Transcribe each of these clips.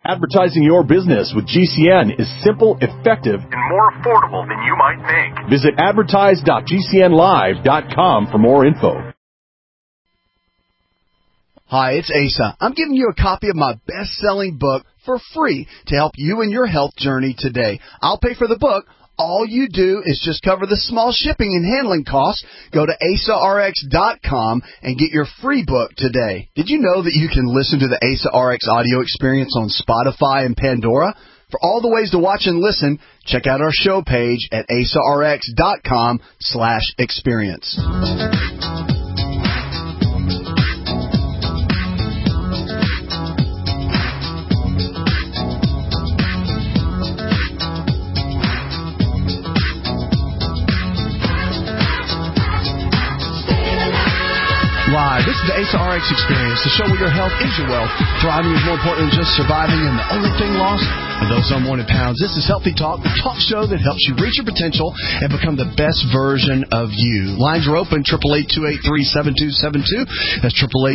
Advertising your business with GCN is simple, effective, and more affordable than you might think. Visit advertise.gcnlive.com for more info. Hi, it's Asa. I'm giving you a copy of my best-selling book for free to help you in your health journey today. I'll pay for the book. All you do is just cover the small shipping and handling costs. Go to AsaRx.com and get your free book today. Did you know that you can listen to the Asa RX audio experience on Spotify and Pandora? For all the ways to watch and listen, check out our show page at AsaRx.com/experience. Live. This is the Asa RX Experience, the show where your health is your wealth. Thriving is more important than just surviving, and the only thing lost are those unwanted pounds. This is Healthy Talk, the talk show that helps you reach your potential and become the best version of you. Lines are open, 888-283-7272. That's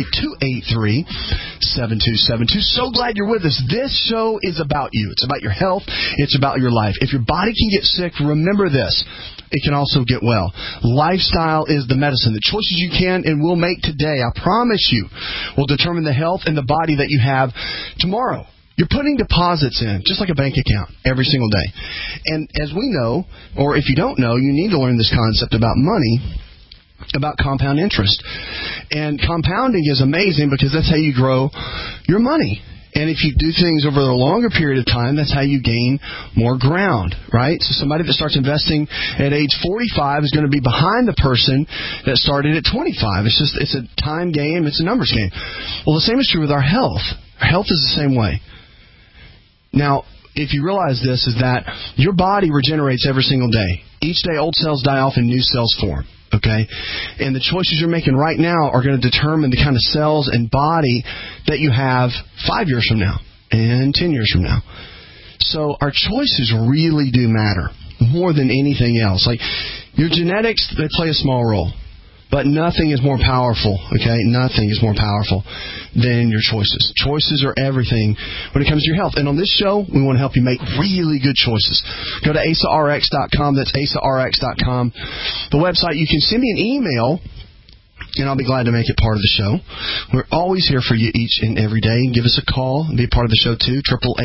888-283-7272. So glad you're with us. This show is about you. It's about your health. It's about your life. If your body can get sick, remember this. It can also get well. Lifestyle is the medicine. The choices you can and will make today, I promise you, will determine the health and the body that you have tomorrow. You're putting deposits in, just like a bank account, every single day. And as we know, or if you don't know, you need to learn this concept about money, about compound interest. And compounding is amazing because that's how you grow your money. And if you do things over a longer period of time, that's how you gain more ground, right? So somebody that starts investing at age 45 is going to be behind the person that started at 25. It's a time game. It's a numbers game. Well, the same is true with our health. Our health is the same way. Now, if you realize this, is that your body regenerates every single day. Each day, old cells die off and new cells form. Okay? And the choices you're making right now are going to determine the kind of cells and body that you have 5 years from now and 10 years from now. So our choices really do matter more than anything else. Like your genetics, they play a small role. But nothing is more powerful, okay? Nothing is more powerful than your choices. Choices are everything when it comes to your health. And on this show, we want to help you make really good choices. Go to AsaRx.com. That's AsaRx.com. The website, you can send me an email, and I'll be glad to make it part of the show. We're always here for you each and every day. Give us a call and be a part of the show, too,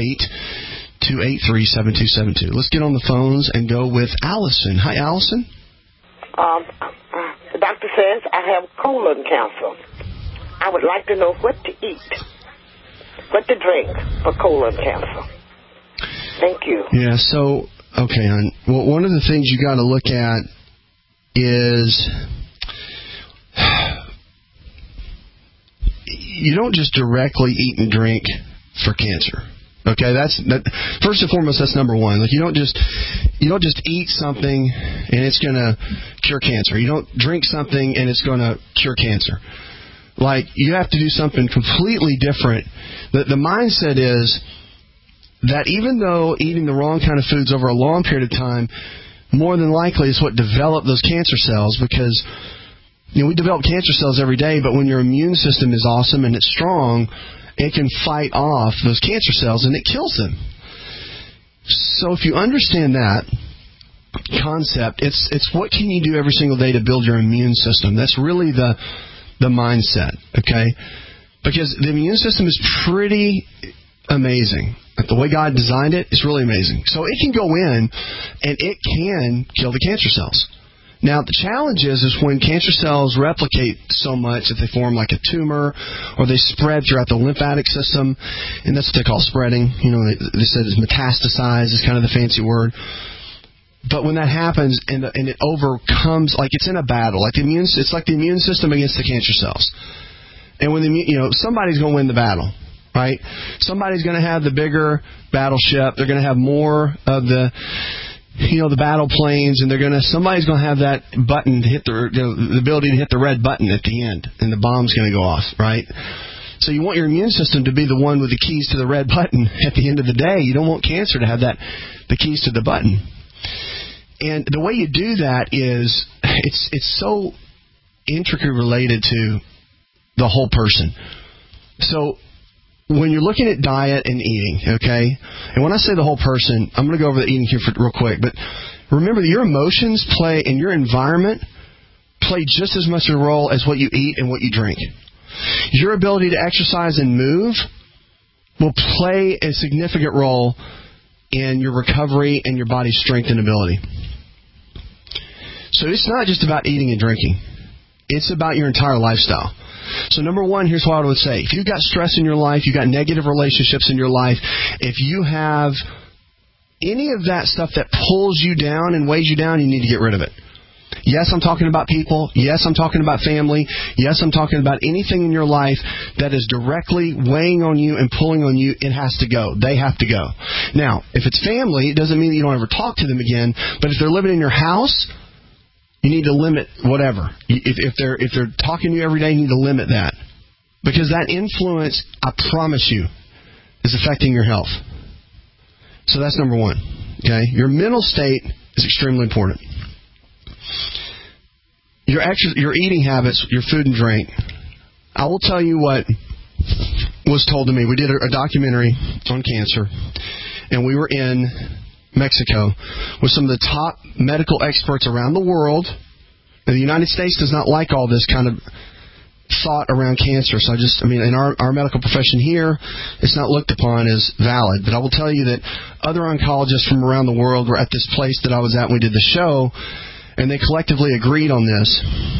888-283-7272. Let's get on the phones and go with Allison. Hi, Allison. The doctor says I have colon cancer. I would like to know what to eat, what to drink for colon cancer. Thank you. Yeah, so, okay, hon. Well, one of the things you got to look at is you don't just directly eat and drink for cancer. Okay, first and foremost, that's number one. Like you don't just eat something and it's going to cure cancer. You don't drink something and it's going to cure cancer. Like you have to do something completely different. The mindset is that even though eating the wrong kind of foods over a long period of time, more than likely is what developed those cancer cells, because we develop cancer cells every day, but when your immune system is awesome and it's strong, it can fight off those cancer cells, and it kills them. So if you understand that concept, it's what can you do every single day to build your immune system. That's really the mindset, okay? Because the immune system is pretty amazing. Like the way God designed it, it's really amazing. So it can go in, and it can kill the cancer cells. Now, the challenge is when cancer cells replicate so much that they form like a tumor or they spread throughout the lymphatic system, and that's what they call spreading. They said it's metastasize is kind of the fancy word. But when that happens and it overcomes, like it's in a battle, it's like the immune system against the cancer cells. And when somebody's going to win the battle, right? Somebody's going to have the bigger battleship. They're going to have more of the battle planes, and somebody's going to have that button to hit the ability to hit the red button at the end, and the bomb's going to go off, right? So you want your immune system to be the one with the keys to the red button at the end of the day. You don't want cancer to have the keys to the button. And the way you do that is it's so intricately related to the whole person. So when you're looking at diet and eating, okay, and when I say the whole person, I'm going to go over the eating here real quick, but remember that your emotions play and your environment play just as much a role as what you eat and what you drink. Your ability to exercise and move will play a significant role in your recovery and your body's strength and ability. So it's not just about eating and drinking. It's about your entire lifestyle. So number one, here's what I would say. If you've got stress in your life, you've got negative relationships in your life, if you have any of that stuff that pulls you down and weighs you down, you need to get rid of it. Yes, I'm talking about people. Yes, I'm talking about family. Yes, I'm talking about anything in your life that is directly weighing on you and pulling on you. It has to go. They have to go. Now, if it's family, it doesn't mean that you don't ever talk to them again. But if they're living in your house, you need to limit whatever. If they're talking to you every day, you need to limit that. Because that influence, I promise you, is affecting your health. So that's number one. Okay? Your mental state is extremely important. Your eating habits, your food and drink. I will tell you what was told to me. We did a documentary on cancer, and we were in Mexico with some of the top medical experts around the world. Now, the United States does not like all this kind of thought around cancer. So in our medical profession here, it's not looked upon as valid. But I will tell you that other oncologists from around the world were at this place that I was at when we did the show, and they collectively agreed on this.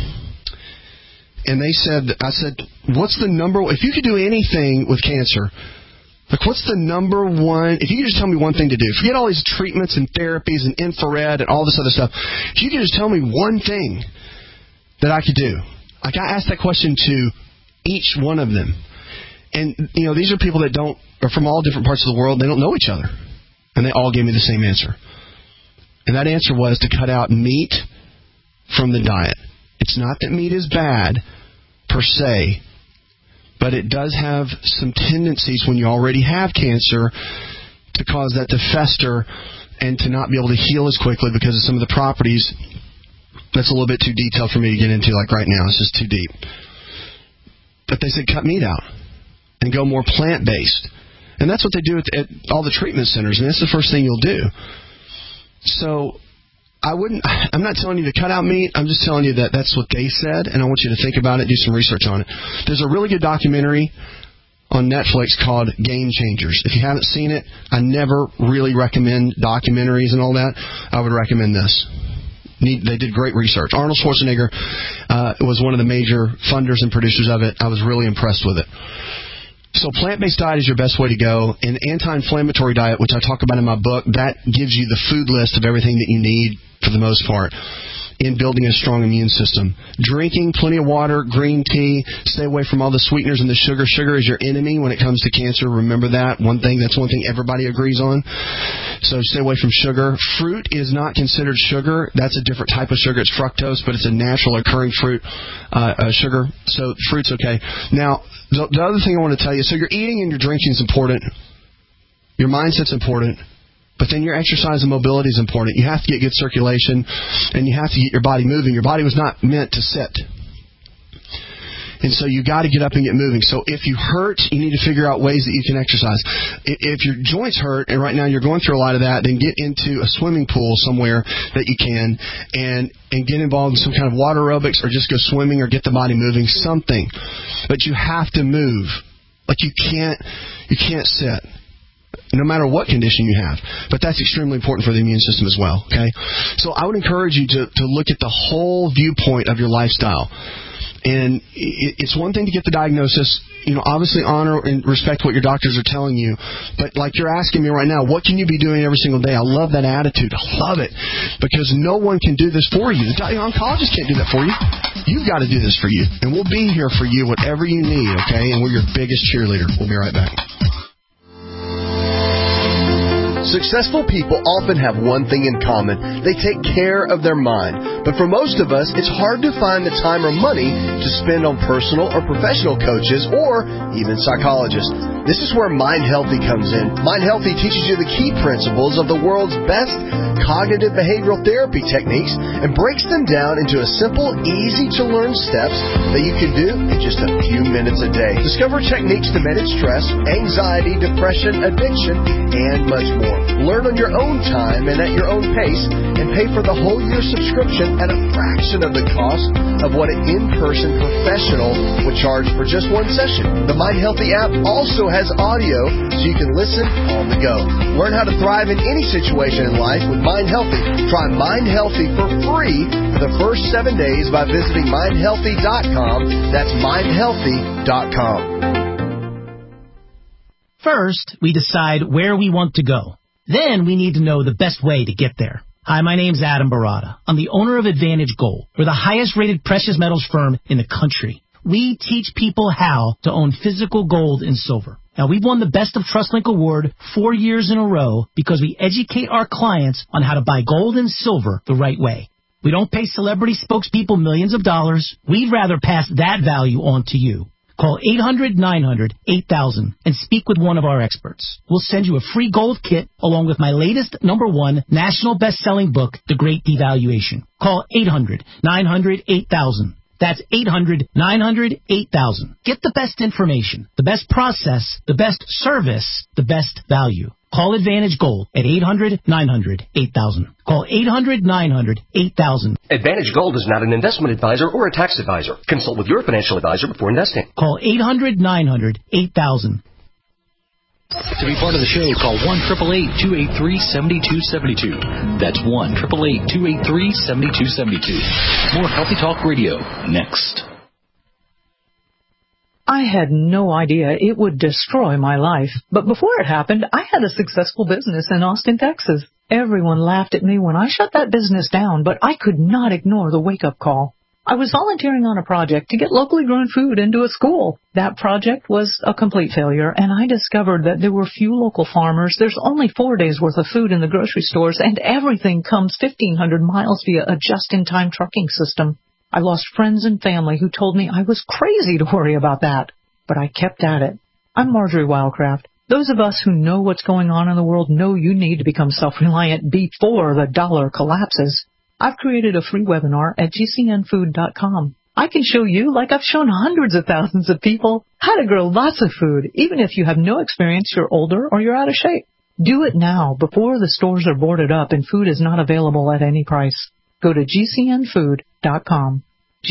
And I said, what's the number, if you could do anything with cancer, like what's the number one, if you could just tell me one thing to do, forget all these treatments and therapies and infrared and all this other stuff, if you could just tell me one thing that I could do. Like I asked that question to each one of them. And, these are people that are from all different parts of the world, they don't know each other. And they all gave me the same answer. And that answer was to cut out meat from the diet. It's not that meat is bad, per se, but it does have some tendencies when you already have cancer to cause that to fester and to not be able to heal as quickly because of some of the properties. That's a little bit too detailed for me to get into like right now. It's just too deep. But they said cut meat out and go more plant-based. And that's what they do at all the treatment centers, and that's the first thing you'll do. So I'm not telling you to cut out meat. I'm just telling you that that's what they said, and I want you to think about it, do some research on it. There's a really good documentary on Netflix called Game Changers. If you haven't seen it, I never really recommend documentaries and all that. I would recommend this. They did great research. Arnold Schwarzenegger was one of the major funders and producers of it. I was really impressed with it. So plant-based diet is your best way to go. An anti-inflammatory diet, which I talk about in my book, that gives you the food list of everything that you need for the most part in building a strong immune system. Drinking plenty of water, green tea, stay away from all the sweeteners and the sugar. Sugar is your enemy when it comes to cancer. Remember that. That's one thing everybody agrees on. So stay away from sugar. Fruit is not considered sugar. That's a different type of sugar. It's fructose, but it's a natural occurring fruit sugar. So fruit's okay. Now, the other thing I want to tell you, so your eating and your drinking is important. Your mindset's important. But then your exercise and mobility is important. You have to get good circulation, and you have to get your body moving. Your body was not meant to sit. And so you got to get up and get moving. So if you hurt, you need to figure out ways that you can exercise. If your joints hurt, and right now you're going through a lot of that, then get into a swimming pool somewhere that you can and get involved in some kind of water aerobics or just go swimming or get the body moving, something. But you have to move. Like you can't sit. No matter what condition you have. But that's extremely important for the immune system as well. Okay? So I would encourage you to look at the whole viewpoint of your lifestyle. And it's one thing to get the diagnosis. Obviously honor and respect what your doctors are telling you. But like you're asking me right now, what can you be doing every single day? I love that attitude. I love it. Because no one can do this for you. The oncologist can't do that for you. You've got to do this for you. And we'll be here for you, whatever you need. Okay? And we're your biggest cheerleader. We'll be right back. Successful people often have one thing in common. They take care of their mind. But for most of us, it's hard to find the time or money to spend on personal or professional coaches or even psychologists. This is where Mind Healthy comes in. Mind Healthy teaches you the key principles of the world's best cognitive behavioral therapy techniques and breaks them down into a simple, easy-to-learn steps that you can do in just a few minutes a day. Discover techniques to manage stress, anxiety, depression, addiction, and much more. Learn on your own time and at your own pace, and pay for the whole year subscription at a fraction of the cost of what an in-person professional would charge for just one session. The Mind Healthy app also has audio so you can listen on the go. Learn how to thrive in any situation in life with Mind Healthy. Try Mind Healthy for free for the first 7 days by visiting mindhealthy.com. That's mindhealthy.com. First, we decide where we want to go. Then we need to know the best way to get there. Hi, my name's Adam Barada. I'm the owner of Advantage Gold. We're the highest-rated precious metals firm in the country. We teach people how to own physical gold and silver. Now, we've won the Best of TrustLink Award 4 years in a row because we educate our clients on how to buy gold and silver the right way. We don't pay celebrity spokespeople millions of dollars. We'd rather pass that value on to you. Call 800-900-8000 and speak with one of our experts. We'll send you a free gold kit along with my latest #1 national best-selling book, The Great Devaluation. Call 800-900-8000. That's 800-900-8000. Get the best information, the best process, the best service, the best value. Call Advantage Gold at 800-900-8000. Call 800-900-8000. Advantage Gold is not an investment advisor or a tax advisor. Consult with your financial advisor before investing. Call 800-900-8000. To be part of the show, call 1-888-283-7272. That's 1-888-283-7272. More Healthy Talk Radio next. I had no idea it would destroy my life. But before it happened, I had a successful business in Austin, Texas. Everyone laughed at me when I shut that business down, but I could not ignore the wake-up call. I was volunteering on a project to get locally grown food into a school. That project was a complete failure, and I discovered that there were few local farmers. There's only 4 days' worth of food in the grocery stores, and everything comes 1,500 miles via a just-in-time trucking system. I lost friends and family who told me I was crazy to worry about that. But I kept at it. I'm Marjorie Wildcraft. Those of us who know what's going on in the world know you need to become self-reliant before the dollar collapses. I've created a free webinar at gcnfood.com. I can show you, like I've shown hundreds of thousands of people, how to grow lots of food, even if you have no experience, you're older, or you're out of shape. Do it now, before the stores are boarded up and food is not available at any price. Go to gcnfood.com.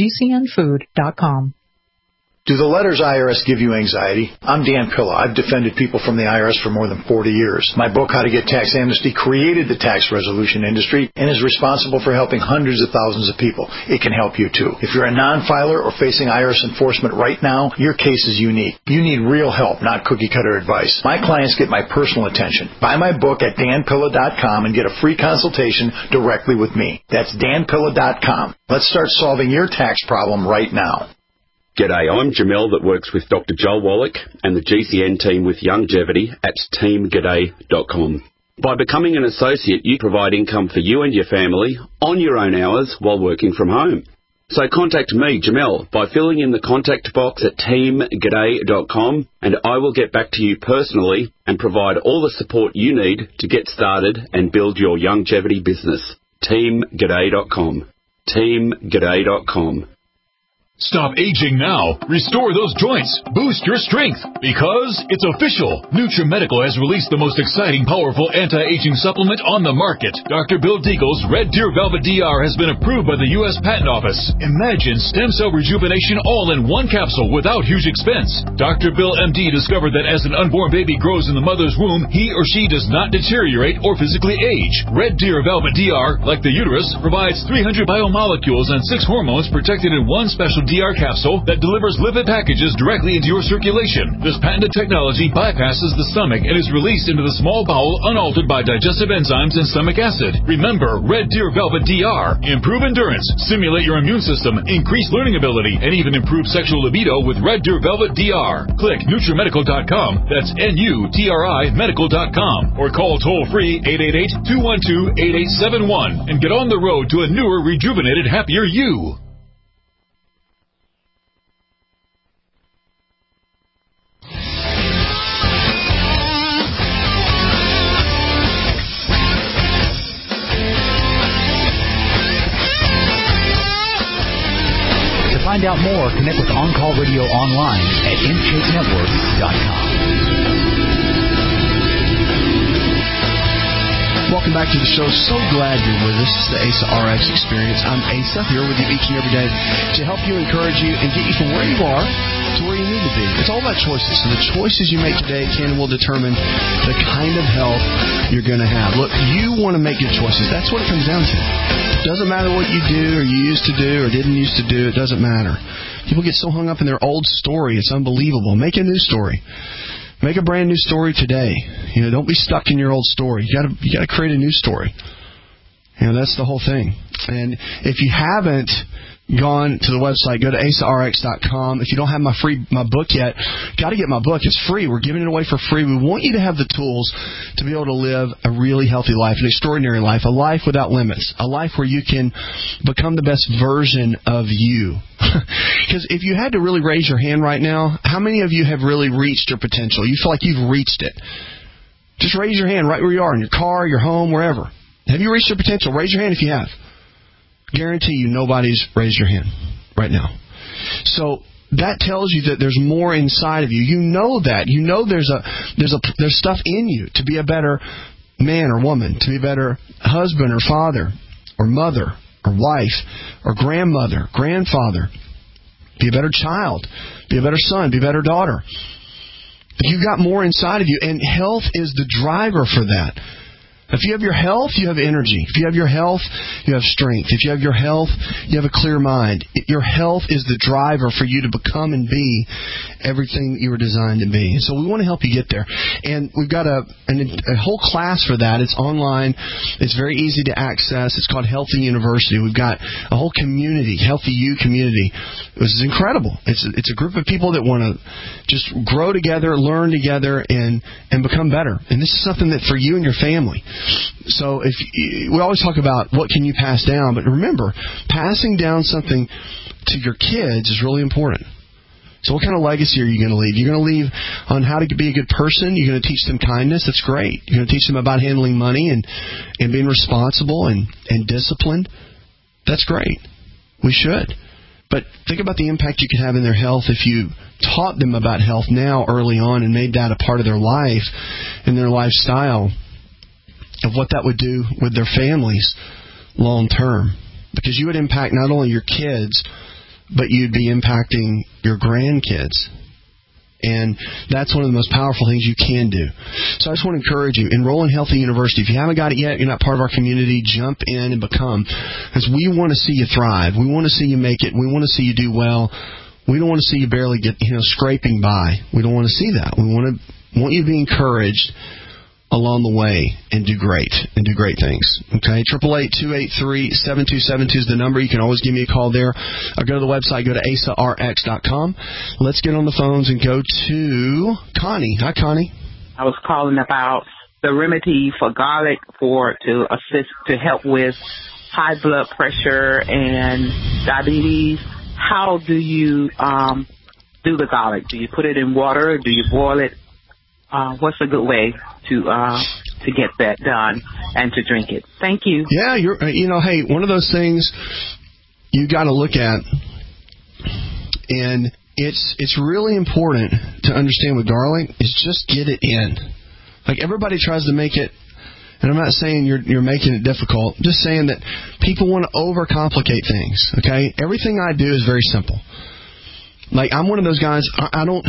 gcnfood.com. Do the letters IRS give you anxiety? I'm Dan Pilla. I've defended people from the IRS for more than 40 years. My book, How to Get Tax Amnesty, created the tax resolution industry and is responsible for helping hundreds of thousands of people. It can help you, too. If you're a non-filer or facing IRS enforcement right now, your case is unique. You need real help, not cookie-cutter advice. My clients get my personal attention. Buy my book at danpilla.com and get a free consultation directly with me. That's danpilla.com. Let's start solving your tax problem right now. G'day, I'm Jamel that works with Dr. Joel Wallach and the GCN team with Longevity at teamg'day.com. By becoming an associate, you provide income for you and your family on your own hours while working from home. So contact me, Jamel, by filling in the contact box at teamg'day.com, and I will get back to you personally and provide all the support you need to get started and build your longevity business. teamg'day.com. teamg'day.com. Stop aging now. Restore those joints. Boost your strength. Because it's official. NutriMedical has released the most exciting, powerful anti-aging supplement on the market. Dr. Bill Deagle's Red Deer Velvet DR has been approved by the U.S. Patent Office. Imagine stem cell rejuvenation all in one capsule without huge expense. Dr. Bill MD discovered that as an unborn baby grows in the mother's womb, he or she does not deteriorate or physically age. Red Deer Velvet DR, like the uterus, provides 300 biomolecules and 6 hormones protected in one special DR capsule that delivers lipid packages directly into your circulation. This patented technology bypasses the stomach and is released into the small bowel unaltered by digestive enzymes and stomach acid. Remember, Red Deer Velvet DR. Improve endurance, stimulate your immune system, increase learning ability, and even improve sexual libido with Red Deer Velvet DR. Click NutriMedical.com. That's NUTRI Medical.com. Or call toll-free 888-212-8871 and get on the road to a newer, rejuvenated, happier you. To find out more, connect with On Call Radio online at InShapeNetwork.com. Welcome back to the show. So glad you're with us. It's the ASA RX Experience. I'm Asa, here with you each and every day to help you, encourage you, and get you from where you are to where you need to be. It's all about choices. So the choices you make today can and will determine the kind of health you're going to have. Look, you want to make good choices. That's what it comes down to. It doesn't matter what you do or you used to do or didn't used to do. It doesn't matter. People get so hung up in their old story. It's unbelievable. Make a new story. Make a brand new story today. Don't be stuck in your old story. You got to create a new story. That's the whole thing. And if you haven't gone to the website, go to asarx.com. If you don't have my book yet, got to get my book. It's free. We're giving it away for free. We want you to have the tools to be able to live a really healthy life, an extraordinary life, a life without limits, a life where you can become the best version of you. Because if you had to really raise your hand right now, how many of you have really reached your potential? You feel like you've reached it. Just raise your hand right where you are, in your car, your home, wherever. Have you reached your potential? Raise your hand if you have. Guarantee you nobody's raised your hand right now. So that tells you that there's more inside of you. You know that. You know there's stuff in you to be a better man or woman, to be a better husband or father or mother or wife or grandmother, grandfather. Be a better child. Be a better son. Be a better daughter. You've got more inside of you, and health is the driver for that. If you have your health, you have energy. If you have your health, you have strength. If you have your health, you have a clear mind. Your health is the driver for you to become and be everything you were designed to be. So we want to help you get there. And we've got a whole class for that. It's online. It's very easy to access. It's called Healthy University. We've got a whole community, Healthy You community. This is incredible. It's a group of people that want to just grow together, learn together, and become better. And this is something that for you and your family. So we always talk about what can you pass down, but remember, passing down something to your kids is really important. So what kind of legacy are you going to leave? You're going to leave on how to be a good person. You're going to teach them kindness. That's great. You're going to teach them about handling money and being responsible and disciplined. That's great. We should. But think about the impact you could have in their health if you taught them about health now early on and made that a part of their life and their lifestyle, of what that would do with their families long term. Because you would impact not only your kids, but you'd be impacting your grandkids. And that's one of the most powerful things you can do. So I just want to encourage you, enroll in Healthy University. If you haven't got it yet, you're not part of our community, jump in and become. Because we want to see you thrive. We want to see you make it. We want to see you do well. We don't want to see you barely get, scraping by. We don't want to see that. We want you to be encouraged along the way and do great things. Okay, 888-283-7272 is the number. You can always give me a call there. Or go to the website, go to asarx.com. Let's get on the phones and go to Connie. Hi, Connie. I was calling about the remedy for garlic to help with high blood pressure and diabetes. How do you do the garlic? Do you put it in water? Do you boil it? What's a good way to get that done and to drink it? Thank you. Yeah, hey, one of those things you got to look at, and it's really important to understand with garlic is just get it in. Like everybody tries to make it, and I'm not saying you're making it difficult. I'm just saying that people want to overcomplicate things. Okay, everything I do is very simple. Like I'm one of those guys. I don't,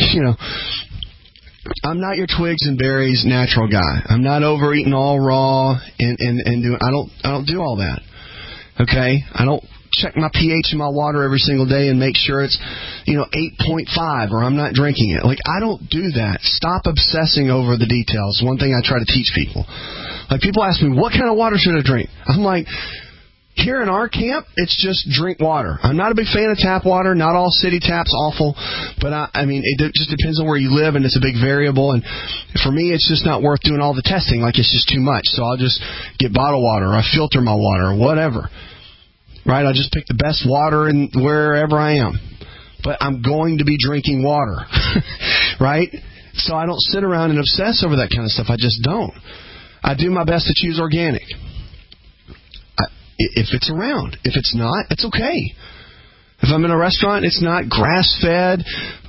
I'm not your twigs and berries natural guy. I'm not overeating all raw and doing. I don't do all that. Okay, I don't check my pH in my water every single day and make sure it's, 8.5 or I'm not drinking it. Like, I don't do that. Stop obsessing over the details. One thing I try to teach people. Like, people ask me, what kind of water should I drink? I'm like, here in our camp, it's just drink water. I'm not a big fan of tap water. Not all city taps awful, but it just depends on where you live, and it's a big variable. And for me, it's just not worth doing all the testing. Like, it's just too much. So I'll just get bottled water, or I filter my water, or whatever. Right? I just pick the best water in wherever I am. But I'm going to be drinking water, right? So I don't sit around and obsess over that kind of stuff. I just don't. I do my best to choose organic. If it's around. If it's not, it's okay. If I'm in a restaurant, it's not grass-fed,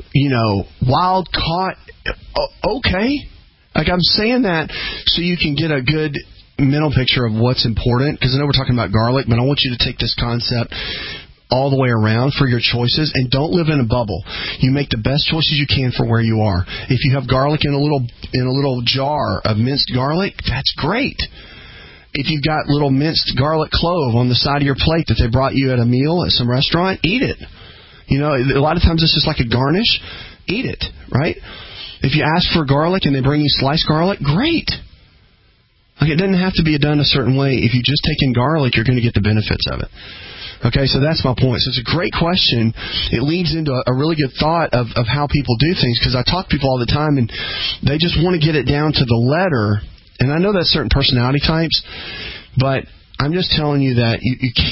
wild caught. Okay. Like, I'm saying that so you can get a good mental picture of what's important, because I know we're talking about garlic, but I want you to take this concept all the way around for your choices, and don't live in a bubble. You make the best choices you can for where you are. If you have garlic in a little jar of minced garlic, that's great. If you've got little minced garlic clove on the side of your plate that they brought you at a meal at some restaurant, eat it. A lot of times it's just like a garnish. Eat it, right? If you ask for garlic and they bring you sliced garlic, great. Like, it doesn't have to be done a certain way. If you just take in garlic, you're going to get the benefits of it. Okay, so that's my point. So it's a great question. It leads into a really good thought of how people do things, because I talk to people all the time, and they just want to get it down to the letter. And I know that's certain personality types, but I'm just telling you that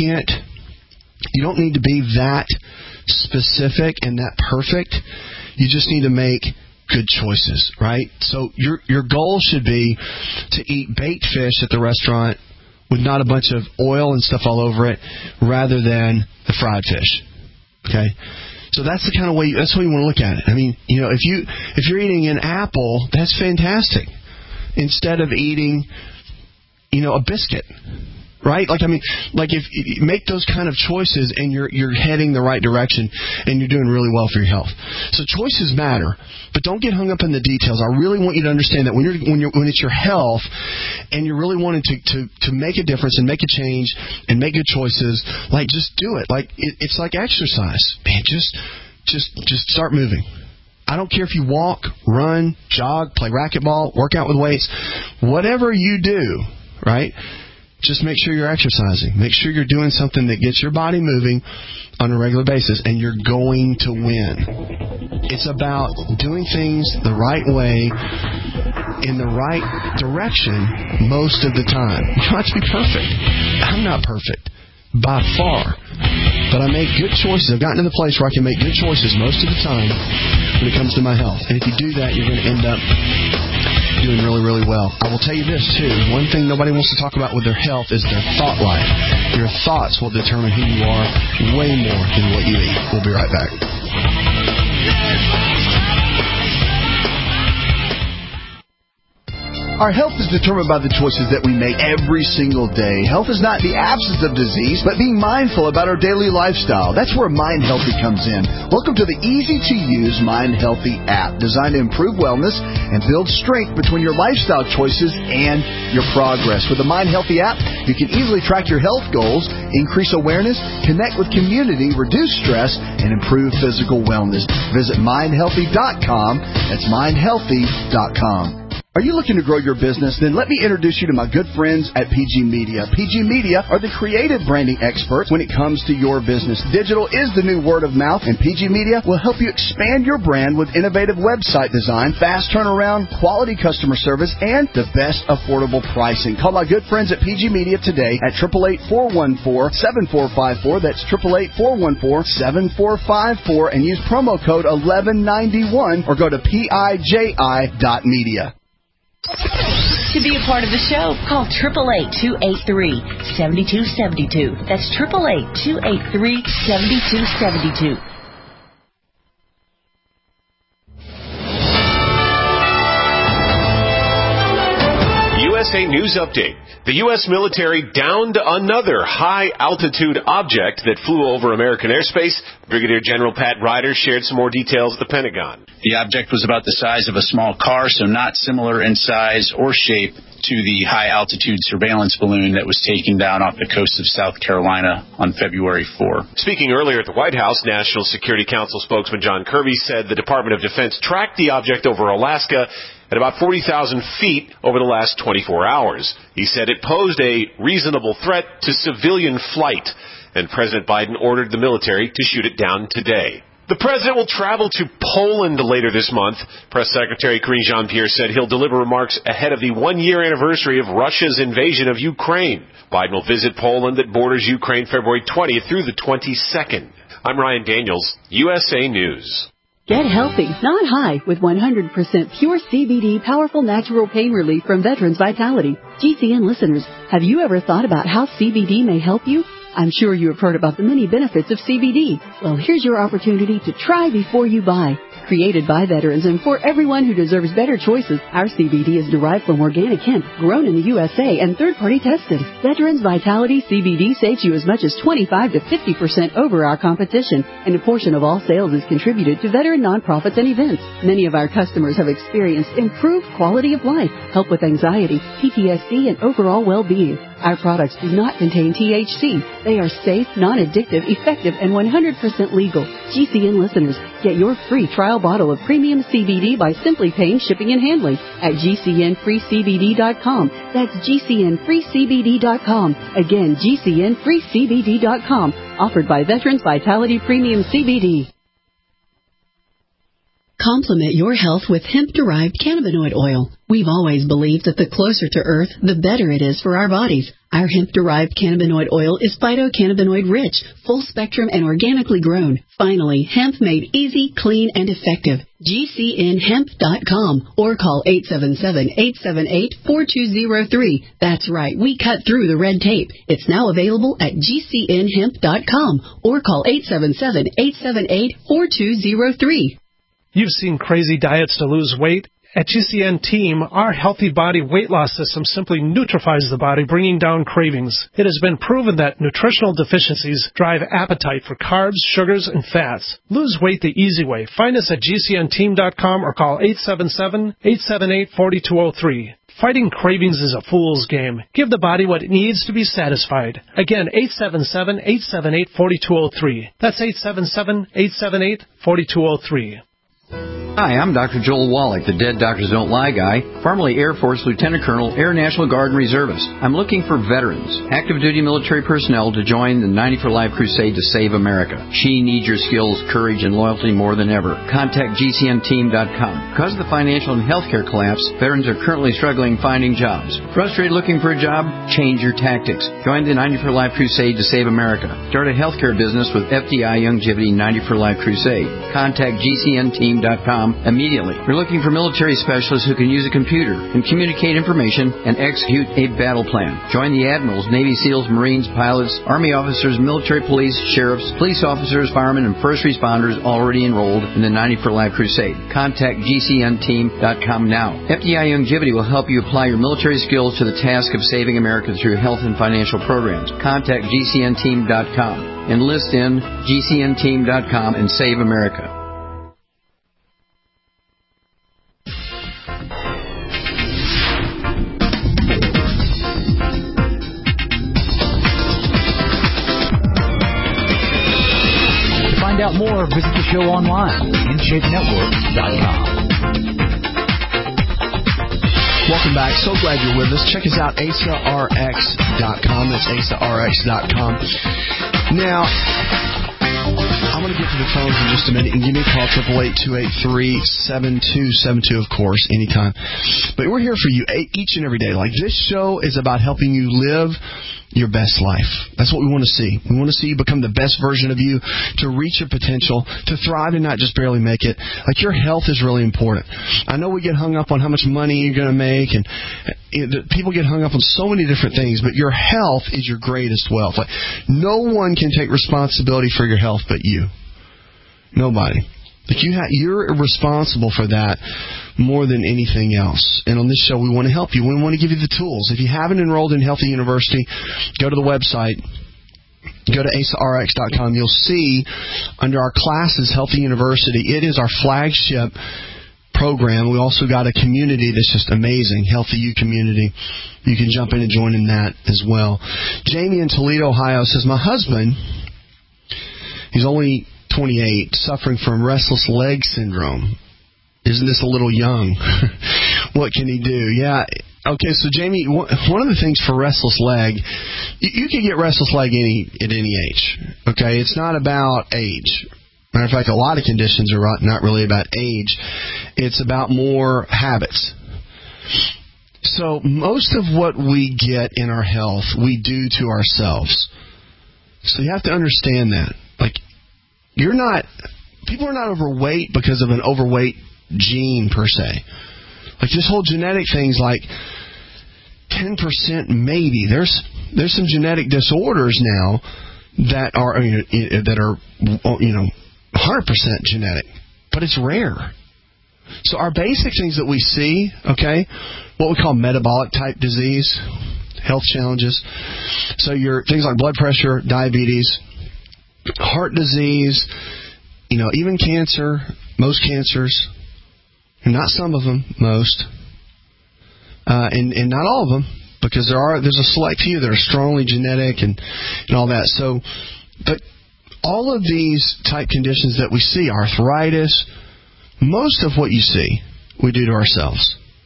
you don't need to be that specific and that perfect. You just need to make good choices, right? So your goal should be to eat baked fish at the restaurant with not a bunch of oil and stuff all over it, rather than the fried fish. Okay? So that's the kind of way, that's the way you want to look at it. I mean, if you're eating an apple, that's fantastic. Instead of eating, a biscuit, right? If you make those kind of choices, and you're heading the right direction, and you're doing really well for your health. So choices matter, but don't get hung up in the details. I really want you to understand that when it's your health, and you're really wanting to make a difference and make a change and make good choices, like, just do it. Like, it's like exercise, man. Just start moving. I don't care if you walk, run, jog, play racquetball, work out with weights, whatever you do, right? Just make sure you're exercising. Make sure you're doing something that gets your body moving on a regular basis, and you're going to win. It's about doing things the right way, in the right direction most of the time. You don't have to be perfect. I'm not perfect by far, but I make good choices. I've gotten to the place where I can make good choices most of the time when it comes to my health. And if you do that, you're going to end up doing really, really well. I will tell you this, too. One thing nobody wants to talk about with their health is their thought life. Your thoughts will determine who you are way more than what you eat. We'll be right back. Our health is determined by the choices that we make every single day. Health is not the absence of disease, but being mindful about our daily lifestyle. That's where Mind Healthy comes in. Welcome to the easy-to-use Mind Healthy app, designed to improve wellness and build strength between your lifestyle choices and your progress. With the Mind Healthy app, you can easily track your health goals, increase awareness, connect with community, reduce stress, and improve physical wellness. Visit mindhealthy.com. That's mindhealthy.com. Are you looking to grow your business? Then let me introduce you to my good friends at PG Media. PG Media are the creative branding experts when it comes to your business. Digital is the new word of mouth, and PG Media will help you expand your brand with innovative website design, fast turnaround, quality customer service, and the best affordable pricing. Call my good friends at PG Media today at 888-414-7454. That's 888-414-7454, and use promo code 1191 or go to PIJI.media. To be a part of the show, call 888-283-7272. That's 888-283-7272. USA News Update. The U.S. military downed another high-altitude object that flew over American airspace. Brigadier General Pat Ryder shared some more details at the Pentagon. The object was about the size of a small car, so not similar in size or shape to the high-altitude surveillance balloon that was taken down off the coast of South Carolina on February 4. Speaking earlier at the White House, National Security Council spokesman John Kirby said the Department of Defense tracked the object over Alaska at about 40,000 feet over the last 24 hours. He said it posed a reasonable threat to civilian flight, and President Biden ordered the military to shoot it down today. The president will travel to Poland later this month. Press Secretary Karine Jean-Pierre said he'll deliver remarks ahead of the one-year anniversary of Russia's invasion of Ukraine. Biden will visit Poland that borders Ukraine February 20th through the 22nd. I'm Ryan Daniels, USA News. Get healthy, not high, with 100% pure CBD powerful natural pain relief from Veterans Vitality. GCN listeners, have you ever thought about how CBD may help you? I'm sure you have heard about the many benefits of CBD. Well, here's your opportunity to try before you buy. Created by veterans and for everyone who deserves better choices, our CBD is derived from organic hemp, grown in the USA and third-party tested. Veterans Vitality CBD saves you as much as 25 to 50% over our competition, and a portion of all sales is contributed to veteran nonprofits and events. Many of our customers have experienced improved quality of life, help with anxiety, PTSD, and overall well-being. Our products do not contain THC. They are safe, non-addictive, effective, and 100% legal. GCN listeners, get your free trial bottle of premium CBD by simply paying shipping and handling at GCNFreeCBD.com. That's GCNFreeCBD.com. Again, GCNFreeCBD.com. Offered by Veterans Vitality Premium CBD. Complement your health with hemp-derived cannabinoid oil. We've always believed that the closer to Earth, the better it is for our bodies. Our hemp-derived cannabinoid oil is phytocannabinoid-rich, full-spectrum, and organically grown. Finally, hemp made easy, clean, and effective. GCNHemp.com or call 877-878-4203. That's right, we cut through the red tape. It's now available at GCNHemp.com or call 877-878-4203. You've seen crazy diets to lose weight. At GCN Team, our Healthy Body weight loss system simply neutralizes the body, bringing down cravings. It has been proven that nutritional deficiencies drive appetite for carbs, sugars, and fats. Lose weight the easy way. Find us at GCNteam.com or call 877-878-4203. Fighting cravings is a fool's game. Give the body what it needs to be satisfied. Again, 877-878-4203. That's 877-878-4203. Hi, I'm Dr. Joel Wallach, the Dead Doctors Don't Lie guy, formerly Air Force Lieutenant Colonel, Air National Guard and Reservist. I'm looking for veterans, active duty military personnel to join the 90 for Life crusade to save America. She needs your skills, courage, and loyalty more than ever. Contact GCNteam.com. Because of the financial and healthcare collapse, veterans are currently struggling finding jobs. Frustrated looking for a job? Change your tactics. Join the 90 for Life crusade to save America. Start a healthcare business with FDI Youngevity 90 for Life crusade. Contact GCNteam.com immediately. We're looking for military specialists who can use a computer and communicate information and execute a battle plan. Join the admirals, Navy SEALs, Marines, pilots, Army officers, military police, sheriffs, police officers, firemen, and first responders already enrolled in the 90 for Life crusade. Contact GCNteam.com now. FDI Youngevity will help you apply your military skills to the task of saving America through health and financial programs. Contact GCNteam.com. Enlist in GCNteam.com and save America. Out more, visit the show online, InShapeNetwork.com. Welcome back. So glad you're with us. Check us out, AsaRx.com. That's AsaRx.com. Now, I'm going to get to the phones in just a minute and give me a call, 888-283-7272, of course, anytime. But we're here for you each and every day. Like, this show is about helping you live your best life. That's what we want to see. We want to see you become the best version of you, to reach your potential, to thrive and not just barely make it. Like, your health is really important. I know we get hung up on how much money you're going to make, and people get hung up on so many different things, but your health is your greatest wealth. Like, no one can take responsibility for your health but you. Nobody. Like, you're responsible for that more than anything else. And on this show, we want to help you. We want to give you the tools. If you haven't enrolled in Healthy University, go to the website. Go to AceRx.com. You'll see under our classes, Healthy University, it is our flagship program. We also got a community that's just amazing, Healthy U community. You can jump in and join in that as well. Jamie in Toledo, Ohio says, my husband, he's only 28, suffering from restless leg syndrome. Isn't this a little young? What can he do? Yeah. Okay, so Jamie, one of the things for restless leg, you can get restless leg at any age. Okay, it's not about age. Matter of fact, a lot of conditions are not really about age. It's about more habits. So most of what we get in our health, we do to ourselves. So you have to understand that. Like, people are not overweight because of an overweight gene per se. Like this whole genetic thing's like 10% maybe. There's some genetic disorders now that are 100% genetic, but it's rare. So our basic things that we see, okay, what we call metabolic type disease, health challenges. So your things like blood pressure, diabetes, heart disease, even cancer, most cancers. And not some of them, most. And not all of them, because there's a select few that are strongly genetic and all that. So, but all of these type conditions that we see, arthritis, most of what you see, we do to ourselves.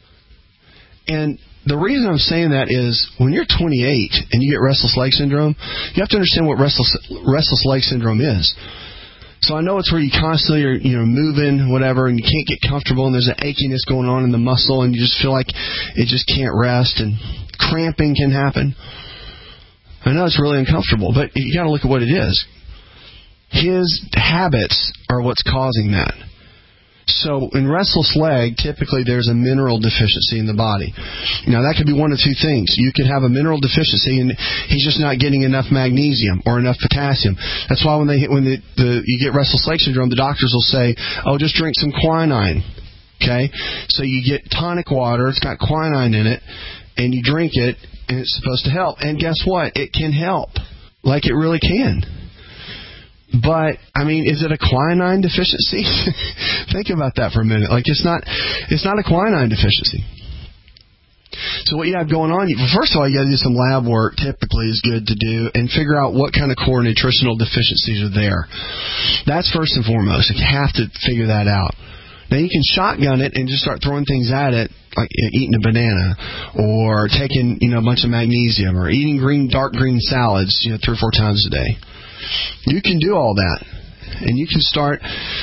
And the reason I'm saying that is when you're 28 and you get restless leg syndrome, you have to understand what restless leg syndrome is. So I know it's where you constantly are, moving, whatever, and you can't get comfortable, and there's an achiness going on in the muscle, and you just feel like it just can't rest, and cramping can happen. I know it's really uncomfortable, but you got to look at what it is. His habits are what's causing that. So in restless leg, typically there's a mineral deficiency in the body. Now that could be one of two things. You could have a mineral deficiency and he's just not getting enough magnesium or enough potassium. That's why when you get restless leg syndrome, the doctors will say, "Oh, just drink some quinine." Okay, so you get tonic water. It's got quinine in it, and you drink it, and it's supposed to help. And guess what? It can help, like it really can. But, is it a quinine deficiency? Think about that for a minute. Like, it's not a quinine deficiency. So what you have going on, first of all, you got to do some lab work, typically is good to do, and figure out what kind of core nutritional deficiencies are there. That's first and foremost. You have to figure that out. Now, you can shotgun it and just start throwing things at it, like eating a banana, or taking, a bunch of magnesium, or eating dark green salads, 3 or 4 times a day. You can do all that, and you can start,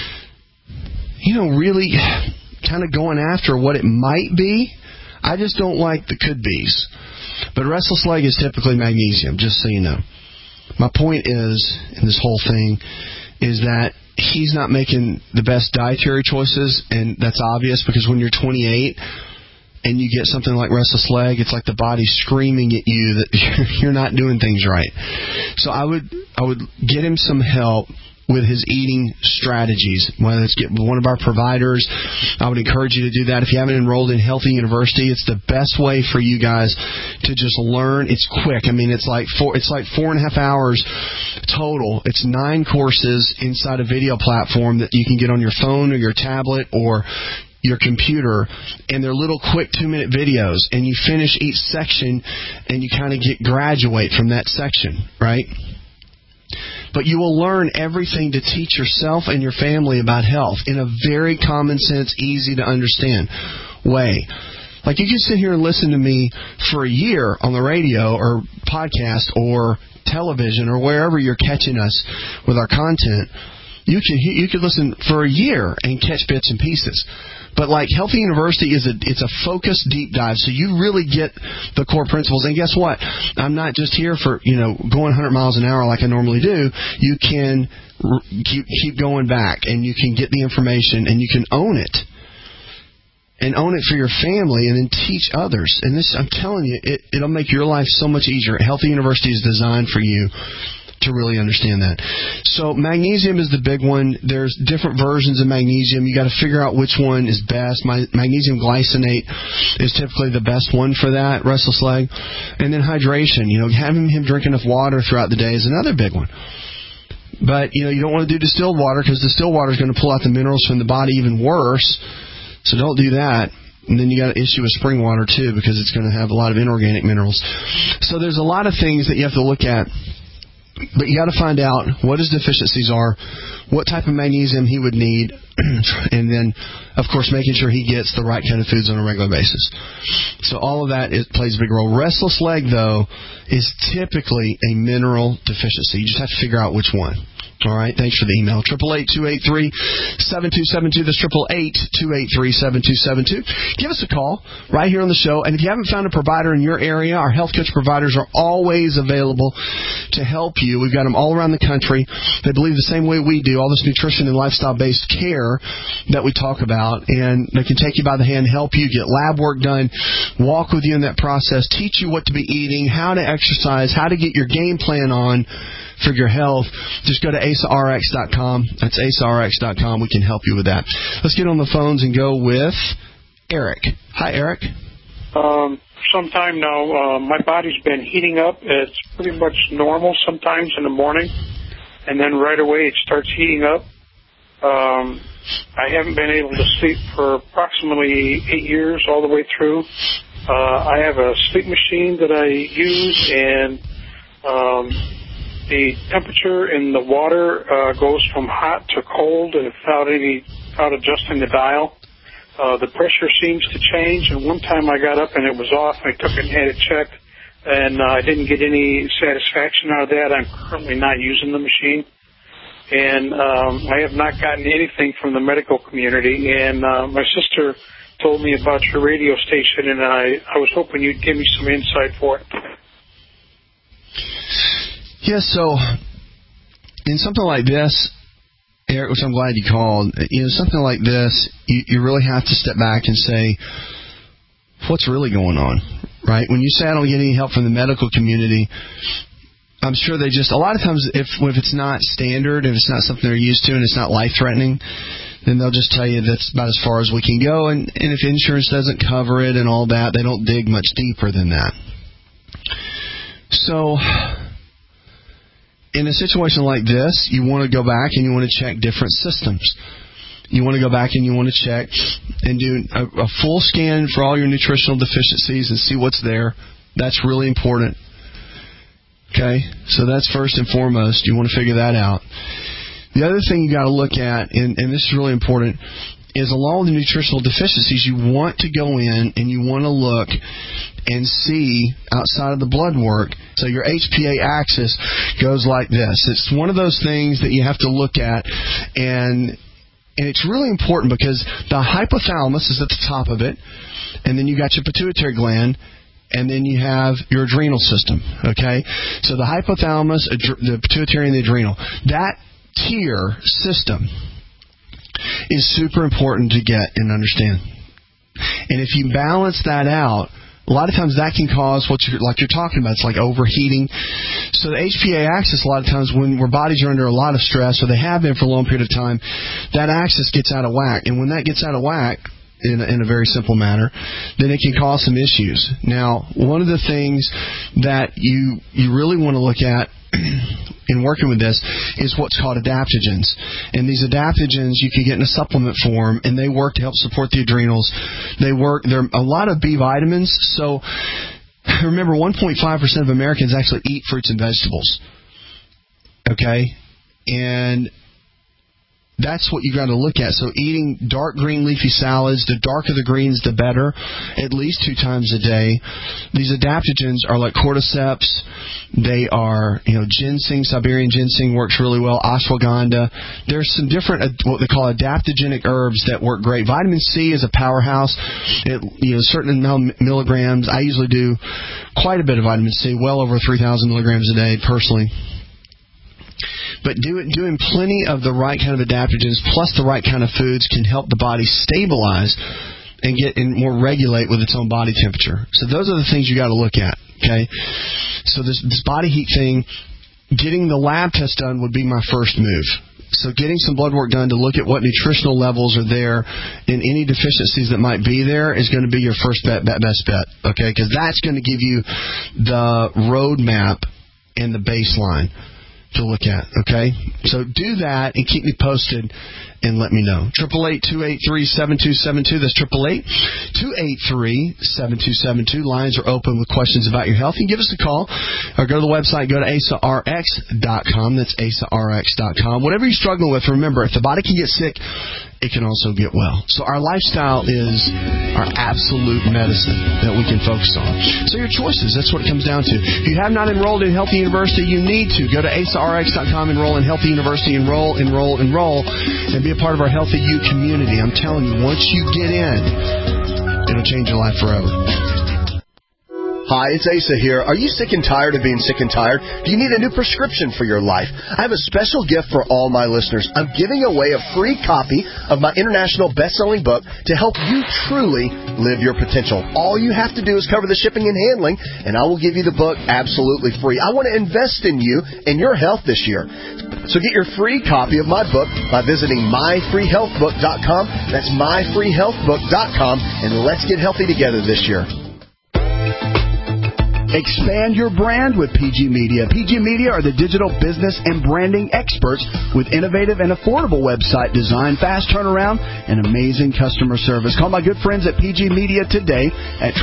really kind of going after what it might be. I just don't like the could-be's. But restless leg is typically magnesium, just so you know. My point is, in this whole thing, is that he's not making the best dietary choices, and that's obvious because when you're 28 and you get something like restless leg, it's like the body's screaming at you that you're not doing things right. So I would get him some help with his eating strategies, whether it's get one of our providers. I would encourage you to do that. If you haven't enrolled in Healthy University, it's the best way for you guys to just learn. It's quick. It's like 4.5 hours total. It's 9 courses inside a video platform that you can get on your phone or your tablet or your computer, and they're little quick 2-minute videos, and you finish each section and you kind of graduate from that section, right? But you will learn everything to teach yourself and your family about health in a very common sense, easy to understand way. Like you can sit here and listen to me for a year on the radio or podcast or television or wherever you're catching us with our content. You could listen for a year and catch bits and pieces. But like Healthy University it's a focused deep dive, so you really get the core principles. And guess what? I'm not just here for going 100 miles an hour like I normally do. You can keep going back, and you can get the information, and you can own it, and own it for your family, and then teach others. And this, I'm telling you, it'll make your life so much easier. Healthy University is designed for you to really understand that. So magnesium is the big one. There's different versions of magnesium. You got to figure out which one is best. Magnesium glycinate is typically the best one for that, restless leg. And then hydration. Having him drink enough water throughout the day is another big one. But, you don't want to do distilled water because distilled water is going to pull out the minerals from the body even worse. So don't do that. And then you got an issue with spring water, too, because it's going to have a lot of inorganic minerals. So there's a lot of things that you have to look at. But you got to find out what his deficiencies are, what type of magnesium he would need, and then, of course, making sure he gets the right kind of foods on a regular basis. So all of that plays a big role. Restless leg, though, is typically a mineral deficiency. You just have to figure out which one. All right, thanks for the email. 888-283-7272. That's 888-283-7272. Give us a call right here on the show. And if you haven't found a provider in your area, our health coach providers are always available to help you. We've got them all around the country. They believe the same way we do, all this nutrition and lifestyle-based care that we talk about. And they can take you by the hand, help you get lab work done, walk with you in that process, teach you what to be eating, how to exercise, how to get your game plan on for your health. Just go to AceRx.com. That's AceRx.com. We can help you with that. Let's get on the phones and go with Eric. Hi, Eric. Sometime now, my body's been heating up. It's pretty much normal sometimes in the morning, and then right away it starts heating up. I haven't been able to sleep for approximately 8 years all the way through. I have a sleep machine that I use, and the temperature in the water goes from hot to cold without adjusting the dial. The pressure seems to change, and one time I got up and it was off. I took it and had it checked, and I didn't get any satisfaction out of that. I'm currently not using the machine, and I have not gotten anything from the medical community. And my sister told me about your radio station, and I was hoping you'd give me some insight for it. Yeah, so in something like this, Eric, which I'm glad you called, something like this, you really have to step back and say, what's really going on, right? When you say I don't get any help from the medical community, I'm sure they just, a lot of times if it's not standard, if it's not something they're used to and it's not life-threatening, then they'll just tell you that's about as far as we can go. And if insurance doesn't cover it and all that, they don't dig much deeper than that. So in a situation like this, you want to go back and you want to check different systems. You want to go back and you want to check and do a full scan for all your nutritional deficiencies and see what's there. That's really important. Okay? So that's first and foremost. You want to figure that out. The other thing you got to look at, and this is really important, is along with the nutritional deficiencies, you want to go in and you want to look and see outside of the blood work. So your HPA axis goes like this. It's one of those things that you have to look at, and it's really important because the hypothalamus is at the top of it, and then you got your pituitary gland, and then you have your adrenal system, okay? So the hypothalamus, the pituitary, and the adrenal. That tier system is super important to get and understand. And if you balance that out, a lot of times that can cause what you're talking about. It's like overheating. So the HPA axis, a lot of times when our bodies are under a lot of stress, or they have been for a long period of time, that axis gets out of whack. And when that gets out of whack, in a very simple manner, then it can cause some issues. Now, one of the things that you really want to look at in working with this is what's called adaptogens. And these adaptogens you can get in a supplement form, and they work to help support the adrenals. They're a lot of B vitamins. So remember, 1.5% of Americans actually eat fruits and vegetables. Okay? And that's what you got to look at. So eating dark green leafy salads, the darker the greens, the better, at least 2 times a day. These adaptogens are like cordyceps. They are, ginseng, Siberian ginseng works really well, ashwagandha. There's some different, what they call adaptogenic herbs that work great. Vitamin C is a powerhouse. Certain milligrams. I usually do quite a bit of vitamin C, well over 3,000 milligrams a day personally. But doing plenty of the right kind of adaptogens plus the right kind of foods can help the body stabilize and get and more regulate with its own body temperature. So those are the things you got to look at. Okay, so this body heat thing, getting the lab test done would be my first move. So getting some blood work done to look at what nutritional levels are there and any deficiencies that might be there is going to be your first best bet, okay? Because that's going to give you the roadmap and the baseline to look at, okay? So do that and keep me posted and let me know. 888-283-7272. That's 888-283-7272. Lines are open with questions about your health. You can give us a call or go to the website. Go to AsaRx.com. That's AsaRx.com. Whatever you're struggling with, remember, if the body can get sick, it can also get well. So our lifestyle is our absolute medicine that we can focus on. So your choices, that's what it comes down to. If you have not enrolled in Healthy University, you need to. Go to AsaRx.com, enroll in Healthy University, enroll, and be a part of our Healthy You community. I'm telling you, once you get in, it'll change your life forever. Hi, it's Asa here. Are you sick and tired of being sick and tired? Do you need a new prescription for your life? I have a special gift for all my listeners. I'm giving away a free copy of my international best-selling book to help you truly live your potential. All you have to do is cover the shipping and handling, and I will give you the book absolutely free. I want to invest in you and your health this year. So get your free copy of my book by visiting myfreehealthbook.com. That's myfreehealthbook.com, and let's get healthy together this year. Expand your brand with PG Media. PG Media are the digital business and branding experts with innovative and affordable website design, fast turnaround, and amazing customer service. Call my good friends at PG Media today at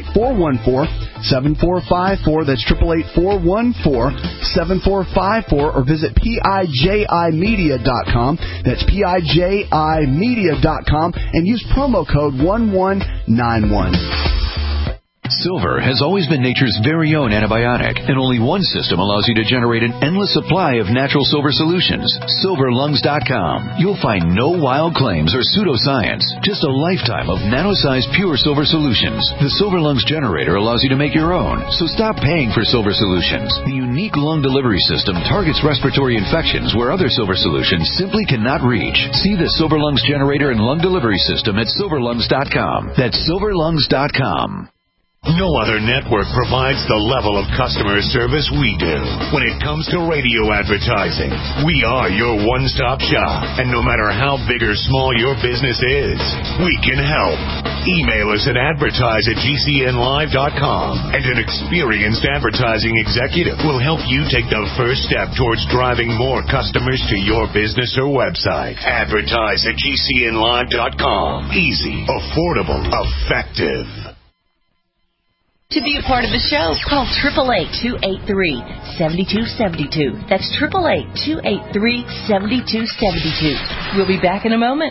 888-414-7454. That's 888-414-7454, or visit PIJImedia.com. That's PIJImedia.com, and use promo code 1191. Silver has always been nature's very own antibiotic, and only one system allows you to generate an endless supply of natural silver solutions. SilverLungs.com. You'll find no wild claims or pseudoscience, just a lifetime of nano-sized pure silver solutions. The Silver Lungs generator allows you to make your own, so stop paying for silver solutions. The unique lung delivery system targets respiratory infections where other silver solutions simply cannot reach. See the Silver Lungs generator and lung delivery system at SilverLungs.com. That's SilverLungs.com. No other network provides the level of customer service we do. When it comes to radio advertising, we are your one-stop shop. And no matter how big or small your business is, we can help. Email us at advertise@gcnlive.com, and an experienced advertising executive will help you take the first step towards driving more customers to your business or website. Advertise@gcnlive.com. Easy, affordable, effective. To be a part of the show, call 888-283-7272. That's 888-283-7272. We'll be back in a moment.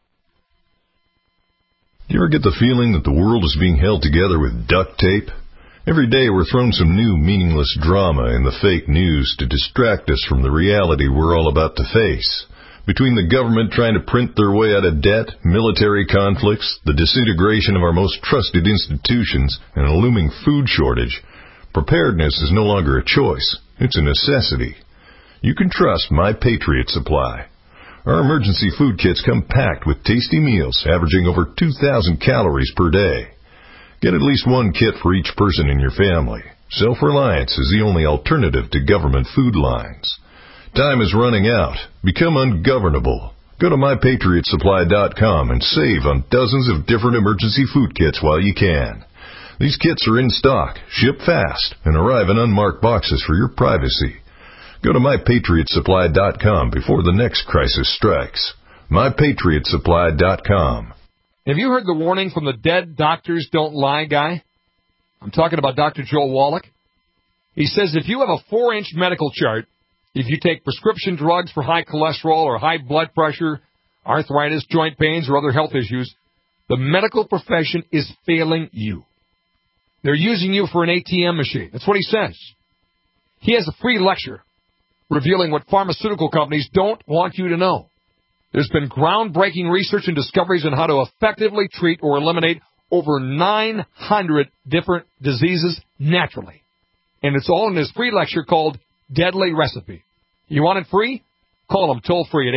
Do you ever get the feeling that the world is being held together with duct tape? Every day we're thrown some new meaningless drama in the fake news to distract us from the reality we're all about to face. Between the government trying to print their way out of debt, military conflicts, the disintegration of our most trusted institutions, and a looming food shortage, preparedness is no longer a choice. It's a necessity. You can trust My Patriot Supply. Our emergency food kits come packed with tasty meals averaging over 2,000 calories per day. Get at least one kit for each person in your family. Self-reliance is the only alternative to government food lines. Time is running out. Become ungovernable. Go to MyPatriotSupply.com and save on dozens of different emergency food kits while you can. These kits are in stock, ship fast, and arrive in unmarked boxes for your privacy. Go to MyPatriotSupply.com before the next crisis strikes. MyPatriotSupply.com. Have you heard the warning from the Dead Doctors Don't Lie guy? I'm talking about Dr. Joel Wallach. He says if you have a 4-inch medical chart, if you take prescription drugs for high cholesterol or high blood pressure, arthritis, joint pains, or other health issues, the medical profession is failing you. They're using you for an ATM machine. That's what he says. He has a free lecture revealing what pharmaceutical companies don't want you to know. There's been groundbreaking research and discoveries on how to effectively treat or eliminate over 900 different diseases naturally. And it's all in his free lecture called Deadly Recipe. You want it free? Call him toll-free at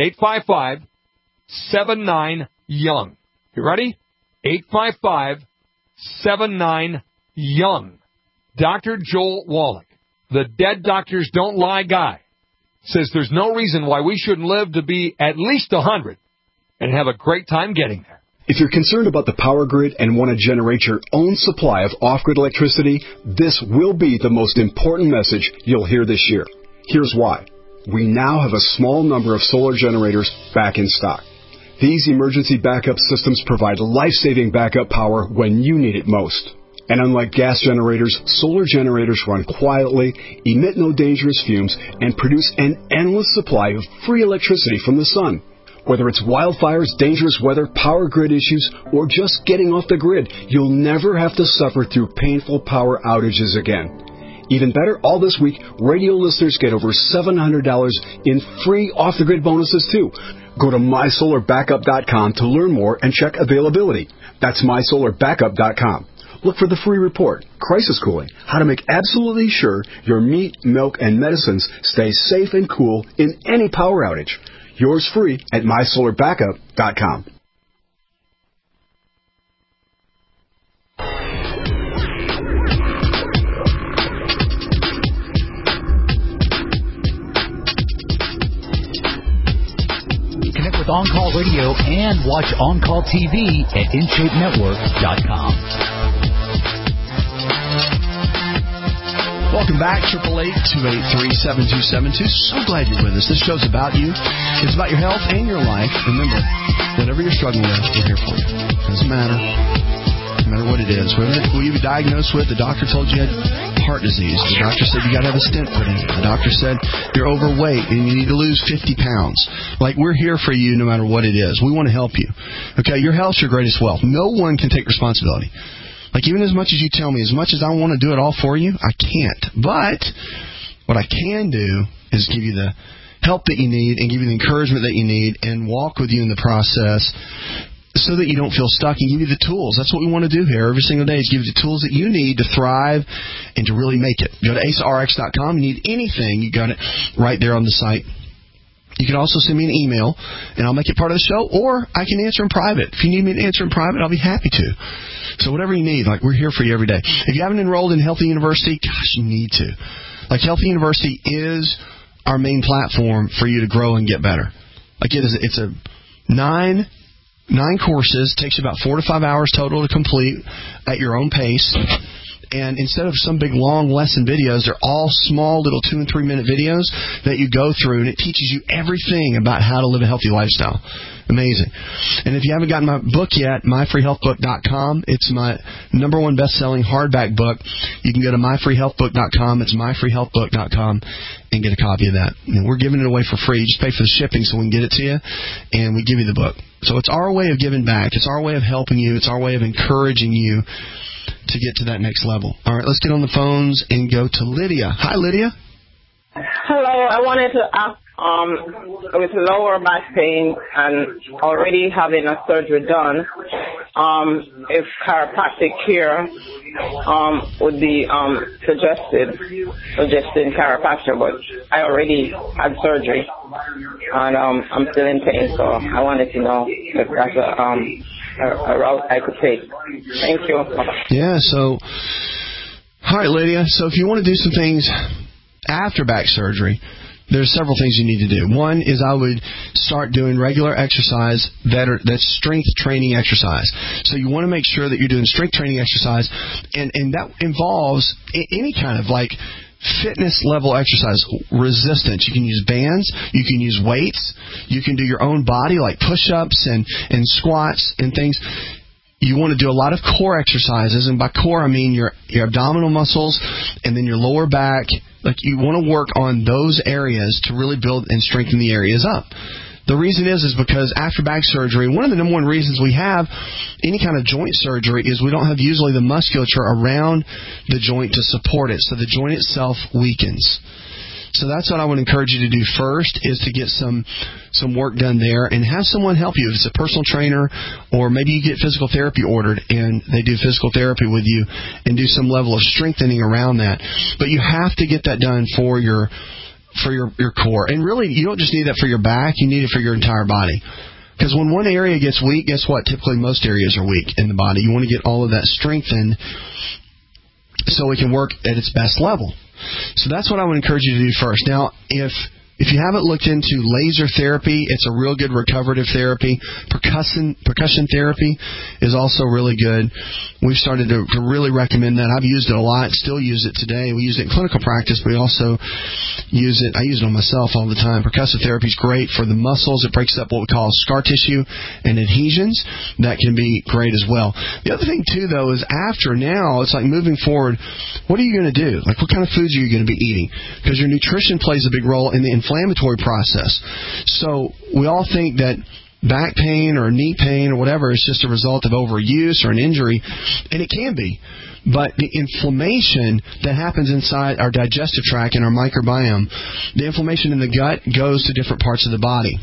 855-79-YOUNG. You ready? 855-79-YOUNG. Dr. Joel Wallach. the Dead Doctors Don't Lie guy, says there's no reason why we shouldn't live to be at least 100 and have a great time getting there. If you're concerned about the power grid and want to generate your own supply of off-grid electricity, this will be the most important message you'll hear this year. Here's why. We now have a small number of solar generators back in stock. These emergency backup systems provide life-saving backup power when you need it most. And unlike gas generators, solar generators run quietly, emit no dangerous fumes, and produce an endless supply of free electricity from the sun. Whether it's wildfires, dangerous weather, power grid issues, or just getting off the grid, you'll never have to suffer through painful power outages again. Even better, all this week, radio listeners get over $700 in free off-the-grid bonuses, too. Go to mysolarbackup.com to learn more and check availability. That's mysolarbackup.com. Look for the free report, Crisis Cooling, how to make absolutely sure your meat, milk, and medicines stay safe and cool in any power outage. Yours free at mysolarbackup.com. Connect with On-Call Radio and watch On-Call TV at InShapeNetwork.com. Welcome back, 888-283-7272. So glad you're with us. This show's about you. It's about your health and your life. Remember, whatever you're struggling with, we're here for you. Doesn't matter. No matter what it is. Will you be diagnosed with? The doctor told you had heart disease. The doctor said you got to have a stent put in. The doctor said you're overweight and you need to lose 50 pounds. Like, we're here for you no matter what it is. We want to help you. Okay, your health's your greatest wealth. No one can take responsibility. Like, even as much as you tell me, as much as I want to do it all for you, I can't. But what I can do is give you the help that you need and give you the encouragement that you need and walk with you in the process so that you don't feel stuck and give you the tools. That's what we want to do here every single day, is give you the tools that you need to thrive and to really make it. Go to AceRx.com. You need anything, you got it right there on the site. You can also send me an email, and I'll make it part of the show, or I can answer in private. If you need me to answer in private, I'll be happy to. So whatever you need, like, we're here for you every day. If you haven't enrolled in Healthy University, gosh, you need to. Like, Healthy University is our main platform for you to grow and get better. Like, it's a nine courses, takes you about 4 to 5 hours total to complete at your own pace. And instead of some big long lesson videos, they're all small little 2 and 3 minute videos that you go through, and it teaches you everything about how to live a healthy lifestyle. Amazing. And if you haven't gotten my book yet, myfreehealthbook.com. It's my #1 best-selling hardback book. You can go to myfreehealthbook.com. It's myfreehealthbook.com and get a copy of that. And we're giving it away for free. Just pay for the shipping so we can get it to you, and we give you the book. So it's our way of giving back. It's our way of helping you. It's our way of encouraging you to get to that next level. All right, let's get on the phones and go to Lydia. Hi, Lydia. Hello, I wanted to ask, with lower back pain and already having a surgery done, if chiropractic care would be suggesting chiropractic, but I already had surgery and I'm still in pain, so I wanted to know if that's a route I could take. Thank you. Yeah, so, all right, Lydia, so if you want to do some things after back surgery, there's several things you need to do. One is I would start doing regular exercise that's strength training exercise. So you want to make sure that you're doing strength training exercise, and that involves any kind of like fitness level exercise, resistance. You can use bands, you can use weights, you can do your own body like push-ups and squats and things. You want to do a lot of core exercises, and by core I mean your abdominal muscles and then your lower back. Like, you want to work on those areas to really build and strengthen the areas up. The reason is because after back surgery, one of the #1 reasons we have any kind of joint surgery is we don't have usually the musculature around the joint to support it, so the joint itself weakens. So that's what I would encourage you to do first, is to get some work done there and have someone help you. If it's a personal trainer, or maybe you get physical therapy ordered and they do physical therapy with you and do some level of strengthening around that. But you have to get that done for your core. And really, you don't just need that for your back, you need it for your entire body. Because when one area gets weak, guess what? Typically most areas are weak in the body. You want to get all of that strengthened so it can work at its best level. So that's what I would encourage you to do first. Now, if you haven't looked into laser therapy, it's a real good recuperative therapy. Percussion therapy is also really good. We've started to really recommend that. I've used it a lot, still use it today. We use it in clinical practice, but we also use it. I use it on myself all the time. Percussive therapy is great for the muscles. It breaks up what we call scar tissue and adhesions. That can be great as well. The other thing, too, though, is after now, it's like moving forward, what are you going to do? Like, what kind of foods are you going to be eating? Because your nutrition plays a big role in the inflammatory process. So we all think that back pain or knee pain or whatever is just a result of overuse or an injury, and it can be. But the inflammation that happens inside our digestive tract and our microbiome, the inflammation in the gut goes to different parts of the body.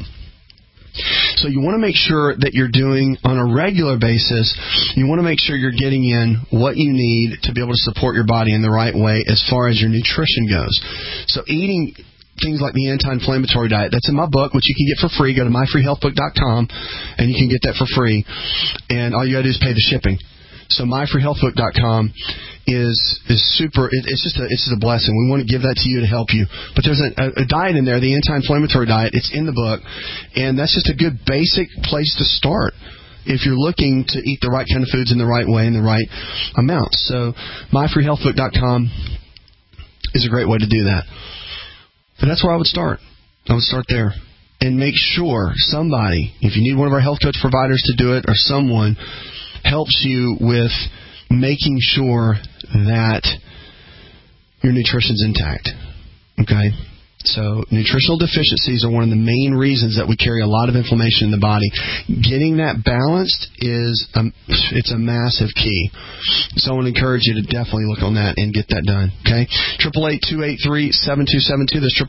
So you want to make sure that you're doing on a regular basis, you want to make sure you're getting in what you need to be able to support your body in the right way as far as your nutrition goes. So eating things like the anti-inflammatory diet, that's in my book, which you can get for free. Go to myfreehealthbook.com and you can get that for free. And all you got to do is pay the shipping. So myfreehealthbook.com is super. It's just a blessing. We want to give that to you to help you. But there's a diet in there, the anti-inflammatory diet. It's in the book, and that's just a good basic place to start if you're looking to eat the right kind of foods in the right way and the right amount. So myfreehealthbook.com is a great way to do that. But that's where I would start. I would start there. And make sure somebody, if you need one of our health coach providers to do it, or someone helps you with making sure that your nutrition's intact. Okay? So nutritional deficiencies are one of the main reasons that we carry a lot of inflammation in the body. Getting that balanced it's a massive key. So I want to encourage you to definitely look on that and get that done. Okay? 888-283-7272. That's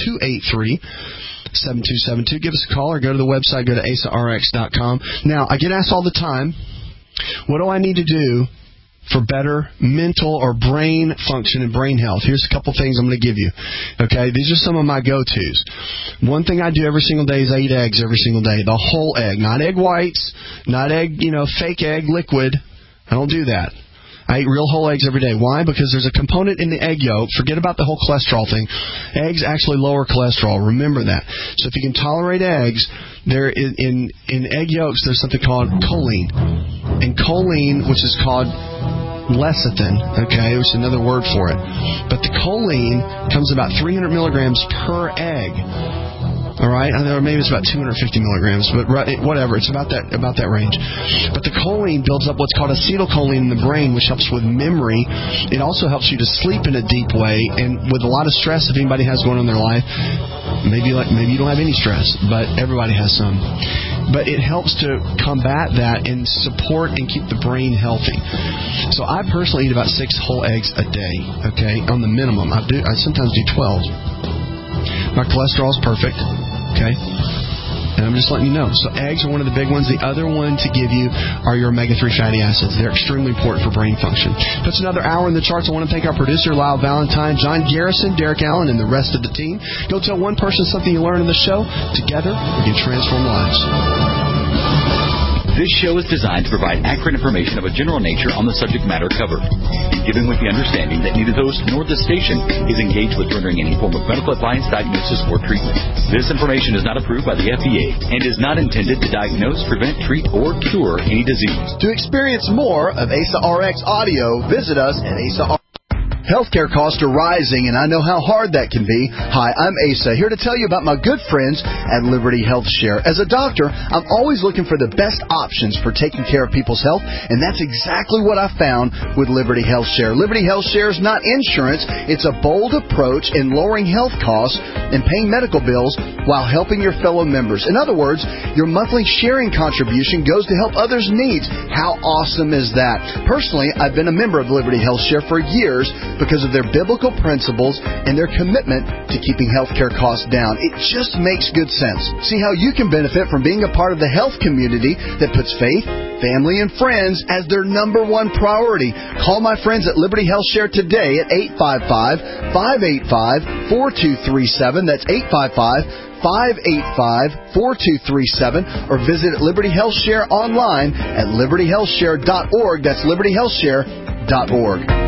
888-283-7272. Give us a call or go to the website. Go to AsaRx.com. Now, I get asked all the time, what do I need to do for better mental or brain function and brain health? Here's a couple things I'm going to give you. Okay, these are some of my go-tos. One thing I do every single day is I eat eggs every single day. The whole egg, not egg whites, not egg, fake egg liquid. I don't do that. I eat real whole eggs every day. Why? Because there's a component in the egg yolk. Forget about the whole cholesterol thing. Eggs actually lower cholesterol. Remember that. So if you can tolerate eggs, there in egg yolks there's something called choline. And choline, which is called lecithin, okay, which is another word for it. But the choline comes about 300 milligrams per egg. All right, or maybe it's about 250 milligrams, but whatever, it's about that range. But the choline builds up what's called acetylcholine in the brain, which helps with memory. It also helps you to sleep in a deep way, and with a lot of stress, if anybody has going on in their life, maybe you don't have any stress, but everybody has some. But it helps to combat that and support and keep the brain healthy. So I personally eat about 6 whole eggs a day, okay, on the minimum. I sometimes do 12. My cholesterol is perfect. Okay? And I'm just letting you know. So eggs are one of the big ones. The other one to give you are your omega-3 fatty acids. They're extremely important for brain function. That's another hour in the charts. I want to thank our producer, Lyle Valentine, John Garrison, Derek Allen, and the rest of the team. Go tell one person something you learned in the show. Together, we can transform lives. This show is designed to provide accurate information of a general nature on the subject matter covered, given with the understanding that neither the host nor the station is engaged with rendering any form of medical advice, diagnosis, or treatment. This information is not approved by the FDA and is not intended to diagnose, prevent, treat, or cure any disease. To experience more of Asa RX audio, visit us at Asa RX. Healthcare costs are rising, and I know how hard that can be. Hi, I'm Asa, here to tell you about my good friends at Liberty Health Share. As a doctor, I'm always looking for the best options for taking care of people's health, and that's exactly what I found with Liberty Health Share. Liberty Health Share is not insurance. It's a bold approach in lowering health costs and paying medical bills while helping your fellow members. In other words, your monthly sharing contribution goes to help others' needs. How awesome is that? Personally, I've been a member of Liberty Health Share for years because of their biblical principles and their commitment to keeping healthcare costs down. It just makes good sense. See how you can benefit from being a part of the health community that puts faith, family, and friends as their number one priority. Call my friends at Liberty Health Share today at 855-585-4237. That's 855-585-4237, or visit Liberty Health Share online at libertyhealthshare.org. That's libertyhealthshare.org.